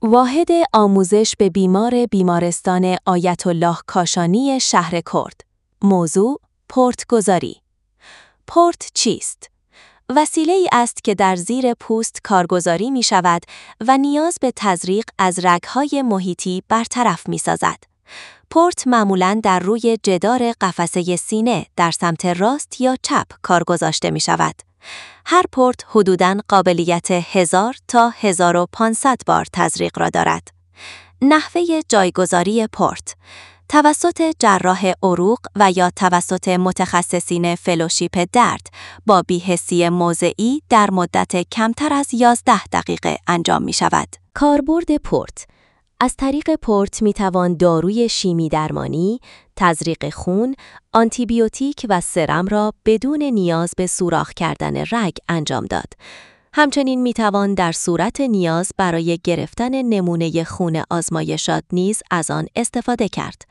واحد آموزش به بیمار بیمارستان آیت‌الله کاشانی شهر کرد. موضوع: پورت‌گذاری. پورت چیست؟ وسیله‌ای است که در زیر پوست کارگزاری می شود و نیاز به تزریق از رگ‌های محیطی برطرف می سازد. پورت معمولاً در روی جدار قفسه سینه در سمت راست یا چپ کار گذاشته می شود. هر پورت حدوداً قابلیت 1000 تا 1500 بار تزریق را دارد. نحوه جایگذاری پورت توسط جراح عروق و یا توسط متخصصین فلوشیپ درد با بی‌حسی موضعی در مدت کمتر از 11 دقیقه انجام می شود. کاربرد پورت: از طریق پورت می توان داروی شیمی درمانی، تزریق خون، آنتیبیوتیک و سرم را بدون نیاز به سوراخ کردن رگ انجام داد. همچنین می توان در صورت نیاز برای گرفتن نمونه خون آزمایشات نیز از آن استفاده کرد.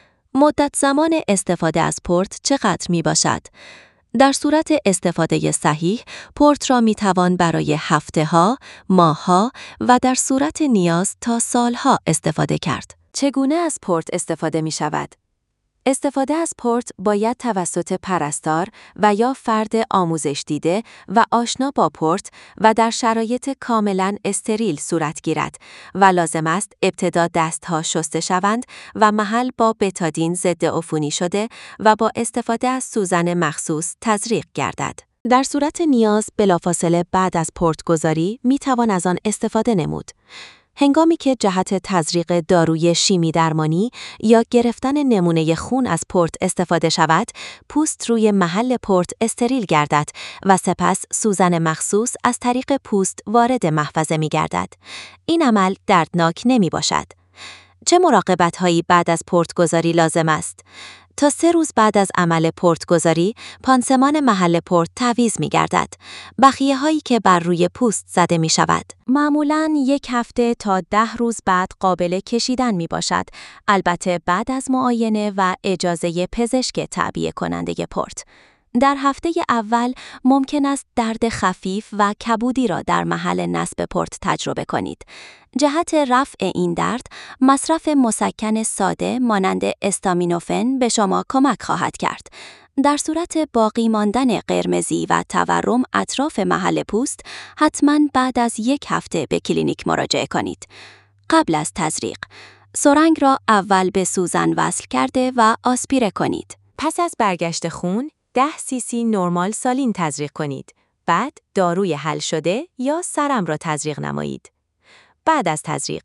مدت زمان استفاده از پورت چقدر می باشد؟ در صورت استفاده صحیح، پورت را می توان برای هفته‌ها، ماه‌ها و در صورت نیاز تا سالها استفاده کرد. چگونه از پورت استفاده می شود؟ استفاده از پورت باید توسط پرستار و یا فرد آموزش دیده و آشنا با پورت و در شرایط کاملاً استریل صورت گیرد و لازم است ابتدا دستها شسته شوند و محل با بتادین ضد عفونی شده و با استفاده از سوزن مخصوص تزریق گردد. در صورت نیاز بلافاصله بعد از پورت گذاری می توان از آن استفاده نمود. هنگامی که جهت تزریق داروی شیمی درمانی یا گرفتن نمونه خون از پورت استفاده شود، پوست روی محل پورت استریل گردد و سپس سوزن مخصوص از طریق پوست وارد محفظه می گردد. این عمل دردناک نمی باشد. چه مراقبت‌هایی بعد از پورت گذاری لازم است؟ تا 3 روز بعد از عمل پورت گذاری، پانسمان محل پورت تعویض می گردد. بخیه هایی که بر روی پوست زده می شود. معمولاً 1 هفته تا 10 روز بعد قابل کشیدن می باشد. البته بعد از معاینه و اجازه پزشک تعبیه کننده پورت. در هفته اول ممکن است درد خفیف و کبودی را در محل نصب پورت تجربه کنید. جهت رفع این درد، مصرف مسکن ساده مانند استامینوفن به شما کمک خواهد کرد. در صورت باقی ماندن قرمزی و تورم اطراف محل پوست، حتماً بعد از 1 هفته به کلینیک مراجعه کنید. قبل از تزریق، سرنگ را اول به سوزن وصل کرده و آسپیره کنید. پس از برگشت خون، 10 cc نرمال سالین تزریق کنید. بعد داروی حل شده یا سرم را تزریق نمایید. بعد از تزریق،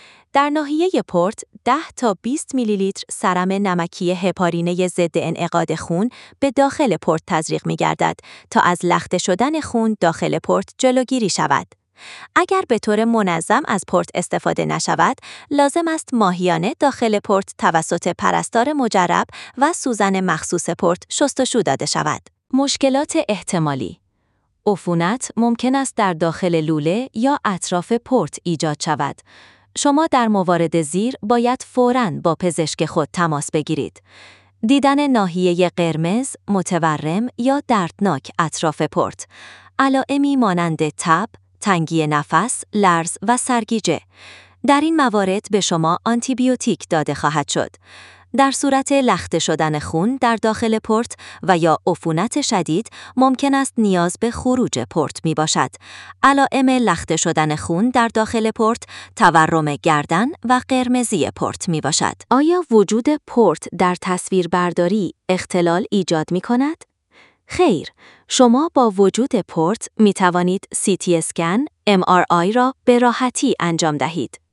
در ناحیه پورت 10 تا 20 میلی لیتر سرم نمکی هپارینه ضد انعقاد خون به داخل پورت تزریق می گردد تا از لخته شدن خون داخل پورت جلوگیری شود. اگر به طور منظم از پورت استفاده نشود، لازم است ماهیانه داخل پورت توسط پرستار مجرب و سوزن مخصوص پورت شستشو داده شود. مشکلات احتمالی: عفونت ممکن است در داخل لوله یا اطراف پورت ایجاد شود. شما در موارد زیر باید فوراً با پزشک خود تماس بگیرید. دیدن ناحیه قرمز، متورم یا دردناک اطراف پورت. علائمی مانند تب، تنگی نفس، لرز و سرگیجه. در این موارد به شما آنتیبیوتیک داده خواهد شد. در صورت لخته شدن خون در داخل پورت و یا عفونت شدید، ممکن است نیاز به خروج پورت می باشد. علائم لخته شدن خون در داخل پورت، تورم گردن و قرمزی پورت می باشد. آیا وجود پورت در تصویربرداری اختلال ایجاد می کند؟ خیر، شما با وجود پورت می توانید CT اسکن، MRI را به راحتی انجام دهید.